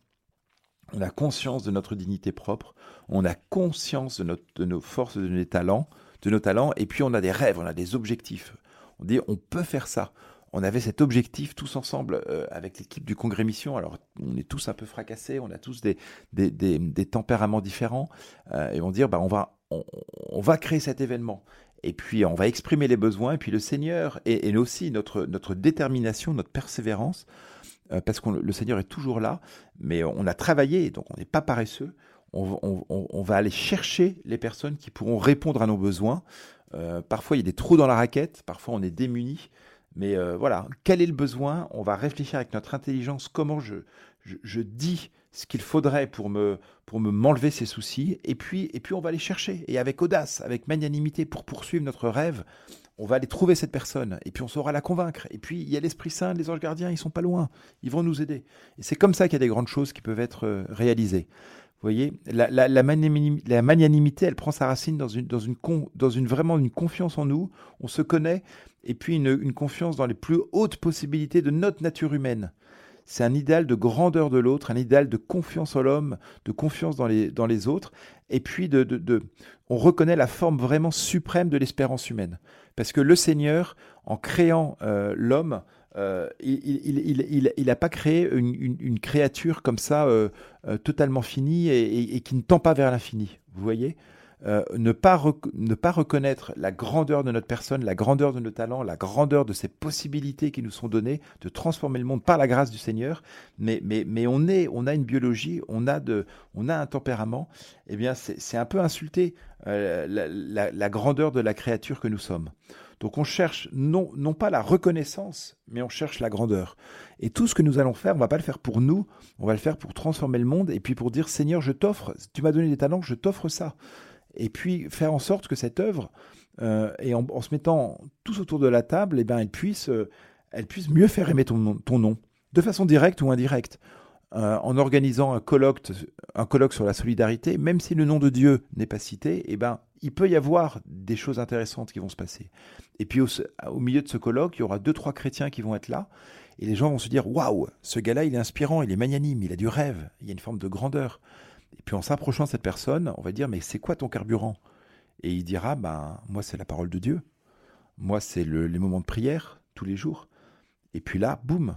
Speaker 2: On a conscience de notre dignité propre, on a conscience de, notre, de nos forces, de nos talents, de nos talents, et puis on a des rêves, on a des objectifs. On dit, on peut faire ça. On avait cet objectif tous ensemble euh, avec l'équipe du Congrès Mission. Alors, on est tous un peu fracassés, on a tous des, des, des, des tempéraments différents, euh, et on dit, bah, on va, on, on va créer cet événement. Et puis, on va exprimer les besoins, et puis le Seigneur, et, et aussi notre, notre détermination, notre persévérance, euh, parce que le Seigneur est toujours là, mais on a travaillé, donc on n'est pas paresseux. On, on, on va aller chercher les personnes qui pourront répondre à nos besoins. Euh, parfois, il y a des trous dans la raquette, parfois on est démunis, mais euh, voilà, quel est le besoin? On va réfléchir avec notre intelligence comment je, je, je dis ce qu'il faudrait pour me pour me m'enlever ces soucis, et puis, et puis on va les chercher, et avec audace, avec magnanimité, pour poursuivre notre rêve, on va aller trouver cette personne, et puis on saura la convaincre. Et puis il y a l'Esprit Saint, les anges gardiens, ils sont pas loin, ils vont nous aider. Et c'est comme ça qu'il y a des grandes choses qui peuvent être euh, réalisées. Vous voyez, la, la, la, magnanimité, la magnanimité, elle prend sa racine dans une, dans une, con, dans une vraiment une confiance en nous. On se connaît, et puis une, une confiance dans les plus hautes possibilités de notre nature humaine. C'est un idéal de grandeur de l'autre, un idéal de confiance en l'homme, de confiance dans les, dans les autres. Et puis, de, de, de, on reconnaît la forme vraiment suprême de l'espérance humaine. Parce que le Seigneur, en créant euh, l'homme, Euh, il il, il, il, il a pas créé une, une, une créature comme ça, euh, euh, totalement finie et, et, et qui ne tend pas vers l'infini. Vous voyez, euh, ne, pas rec- ne pas reconnaître la grandeur de notre personne, la grandeur de nos talents, la grandeur de ces possibilités qui nous sont données de transformer le monde par la grâce du Seigneur, mais, mais, mais on, est, on a une biologie, on a, de, on a un tempérament, eh bien c'est, c'est un peu insulter euh, la, la, la grandeur de la créature que nous sommes. Donc on cherche non, non pas la reconnaissance, mais on cherche la grandeur. Et tout ce que nous allons faire, on ne va pas le faire pour nous, on va le faire pour transformer le monde, et puis pour dire, Seigneur, je t'offre, tu m'as donné des talents, je t'offre ça. Et puis faire en sorte que cette œuvre, euh, et en, en se mettant tous autour de la table, eh ben, elle, puisse, euh, elle puisse mieux faire aimer ton, ton nom, de façon directe ou indirecte. Euh, en organisant un colloque, un colloque sur la solidarité, même si le nom de Dieu n'est pas cité, eh ben, il peut y avoir des choses intéressantes qui vont se passer. Et puis au, au milieu de ce colloque, il y aura deux, trois chrétiens qui vont être là, et les gens vont se dire « Waouh, ce gars-là, il est inspirant, il est magnanime, il a du rêve, il y a une forme de grandeur. » Et puis en s'approchant de cette personne, on va dire « Mais c'est quoi ton carburant ?» Et il dira ben, « Moi, c'est la parole de Dieu. Moi, c'est le, les moments de prière, tous les jours. » Et puis là, boum,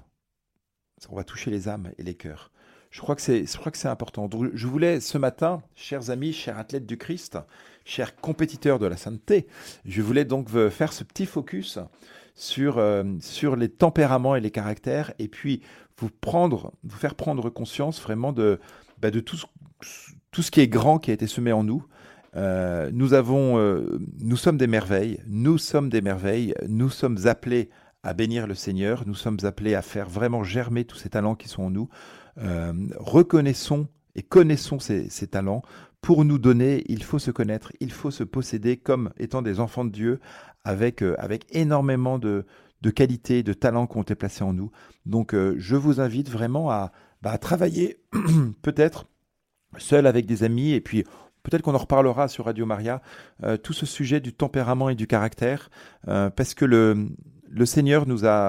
Speaker 2: on va toucher les âmes et les cœurs. Je crois que c'est, je crois que c'est important. Donc, je voulais ce matin, chers amis, chers athlètes du Christ, chers compétiteurs de la sainteté, je voulais donc faire ce petit focus sur, euh, sur les tempéraments et les caractères, et puis vous, prendre, vous faire prendre conscience vraiment de, bah, de tout, ce, tout ce qui est grand qui a été semé en nous. Euh, nous, avons, euh, nous sommes des merveilles, nous sommes des merveilles, nous sommes appelés à bénir le Seigneur, nous sommes appelés à faire vraiment germer tous ces talents qui sont en nous. Euh, reconnaissons et connaissons ces, ces talents. Pour nous donner, il faut se connaître, il faut se posséder comme étant des enfants de Dieu avec, euh, avec énormément de, de qualités, de talents qui ont été placés en nous. Donc euh, je vous invite vraiment à, bah, à travailler peut-être seul avec des amis, et puis peut-être qu'on en reparlera sur Radio Maria, euh, tout ce sujet du tempérament et du caractère, euh, parce que le... Le Seigneur nous a,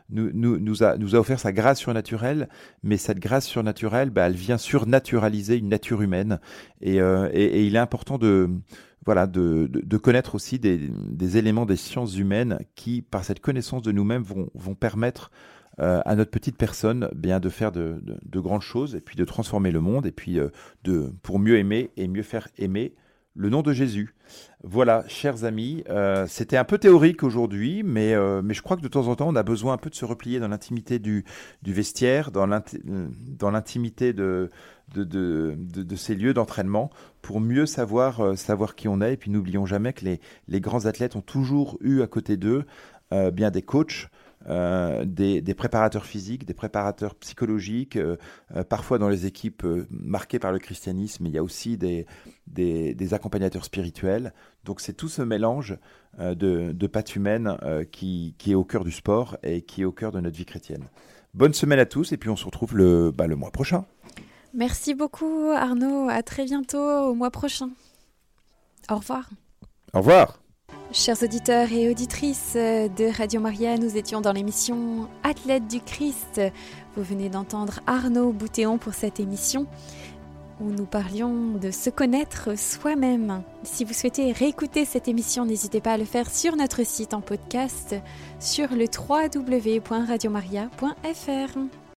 Speaker 2: nous, nous, nous, a, nous a offert sa grâce surnaturelle, mais cette grâce surnaturelle, bah, elle vient surnaturaliser une nature humaine. Et, euh, et, et il est important de, voilà, de, de, de connaître aussi des, des éléments des sciences humaines qui, par cette connaissance de nous-mêmes, vont, vont permettre euh, à notre petite personne bien, de faire de, de, de grandes choses, et puis de transformer le monde, et puis euh, de, pour mieux aimer et mieux faire aimer le nom de Jésus. Voilà, chers amis, euh, c'était un peu théorique aujourd'hui, mais, euh, mais je crois que de temps en temps, on a besoin un peu de se replier dans l'intimité du, du vestiaire, dans, l'inti- dans l'intimité de, de, de, de, de ces lieux d'entraînement, pour mieux savoir, euh, savoir qui on est. Et puis n'oublions jamais que les, les grands athlètes ont toujours eu à côté d'eux euh, bien des coachs, Euh, des, des préparateurs physiques, des préparateurs psychologiques, euh, euh, parfois dans les équipes euh, marquées par le christianisme, il y a aussi des, des, des accompagnateurs spirituels. Donc c'est tout ce mélange euh, de, de pattes humaines euh, qui, qui est au cœur du sport et qui est au cœur de notre vie chrétienne. Bonne semaine à tous et puis on se retrouve le, bah, le mois prochain.
Speaker 1: Merci beaucoup Arnaud, à très bientôt au mois prochain. Au revoir.
Speaker 2: Au revoir.
Speaker 1: Chers auditeurs et auditrices de Radio Maria, nous étions dans l'émission Athlètes du Christ. Vous venez d'entendre Arnaud Boutéon pour cette émission où nous parlions de se connaître soi-même. Si vous souhaitez réécouter cette émission, n'hésitez pas à le faire sur notre site en podcast sur le w w w point radio maria point f r.